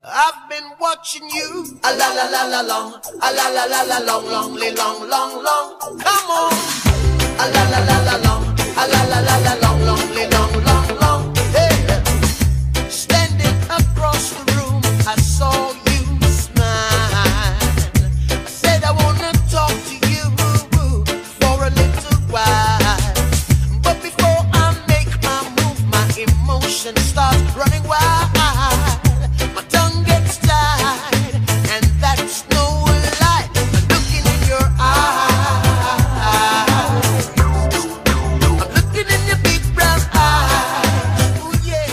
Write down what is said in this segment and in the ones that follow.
I've been watching you. A la la la la long, a la la la la long, long, long, long, long. Come on. A la la la la long, a la la la la long, long, long, long, long. Hey, standing across the room, I saw you smile. I said I wanna talk to you for a little while, but before I make my move, my emotions start running wild. My tongue gets tied, and that's no lie. I'm looking in your eyes. I'm looking in your big brown eyes. Ooh, yeah.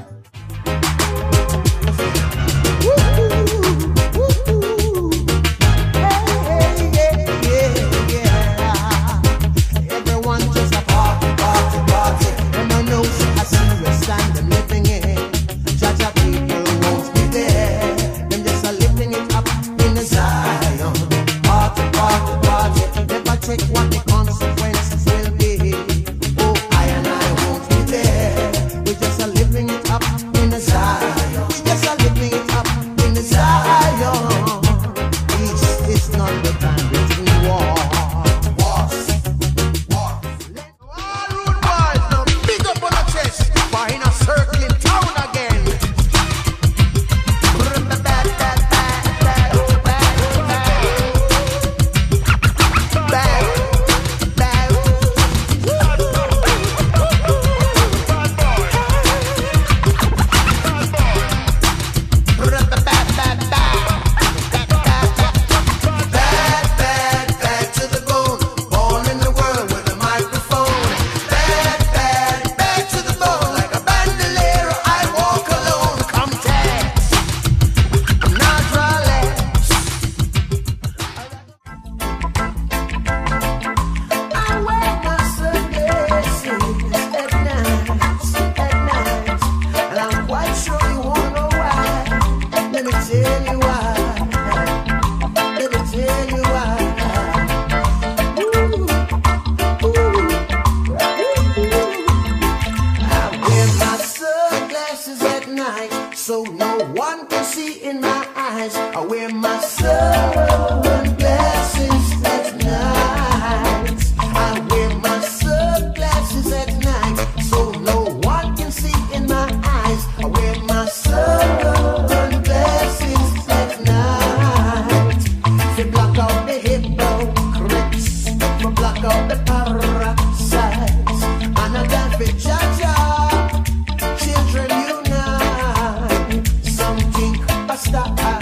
Woo, woo, hey, yeah, yeah. Everyone just a party, party, party. And I know I see you standing living in. Jaja people won't be there. Them just a lifting it up in the Zion. Party, party, party. Never check what the consequences will be. Oh, I and I won't be there. We just a living it up in the Zion. We just a living it up in the Zion. Peace is not the time between war. Wars. All rude boys, now big up on the chest. For in a circle in town again. Bad to the bone. Born in the world with a microphone. Bad to the bone. Like a bandolero, I walk alone. Come tax. I'm not relaxed. I wear my sunglasses at night, and I'm quite sure you won't know why. Let me tell you why. Let me tell you why. Ooh, ooh, I wear my sunglasses at night so no one can see in my eyes. I wear my sunglasses at night. I wear my sunglasses at night so no one can see in my eyes. I wear my sunglasses at night. To block out the hypocrites, to block out the parasites. And I dance for Jaja, children unite. Some think Basta